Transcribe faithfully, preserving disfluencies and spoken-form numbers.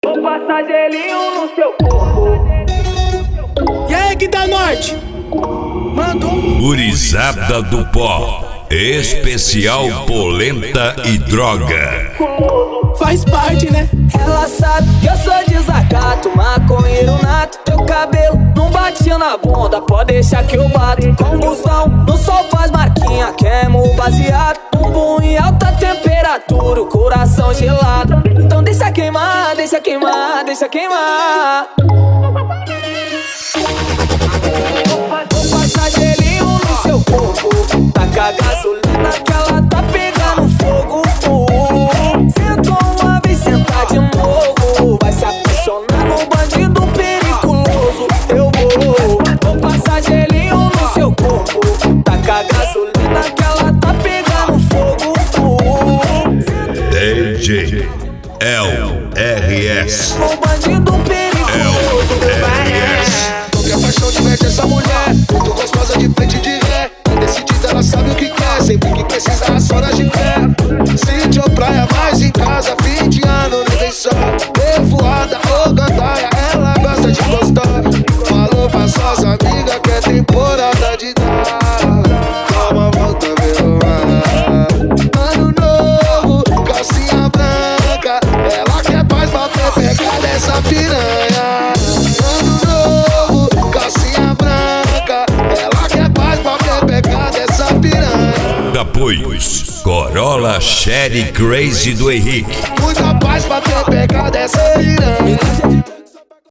Vou passar gelinho no seu corpo. E aí, que da norte? Mandou. Gurizada do Pó. Especial polenta e droga. Faz parte, né? Ela sabe que eu sou desacato, maconheiro nato. Teu cabelo não batia na bunda, pode deixar que eu bato. Combustão, no sol faz marquinha, queimo baseado. Bumbum em alta temperatura, o coração gelado. Então deixa queimar, deixa queimar, deixa queimar. Vou passar gelinho no seu corpo, taca a gasolina que ela tá pegando fogo. Sentou uma vez, senta de novo, vai se apaixonar no bandido periculoso. Eu vou, vou passar gelinho no seu corpo, taca a gasolina que ela tá pegando fogo. D J L R S. O bandido periculoso. L R S. Qualquer paixão te mete essa mulher, muito gostosa de frente de ré. É decidida, ela sabe o que quer, sempre que precisa as horas de fé. Sítio ou praia, mais em casa, fim de ano, nem vem só. Revoada ou gandaia, ela gosta de gostar. Falou pra suas amigas que é temporada de dar. Dá uma volta, meu mar. Ano novo, calcinha branca, ela quer paz pra pegar dessa piranha. Ano novo, calcinha branca, ela quer paz pra pegar dessa piranha. Apoios Corolla Sherry Crazy do Henrique. Muita paz pra ter pegado essa piranha.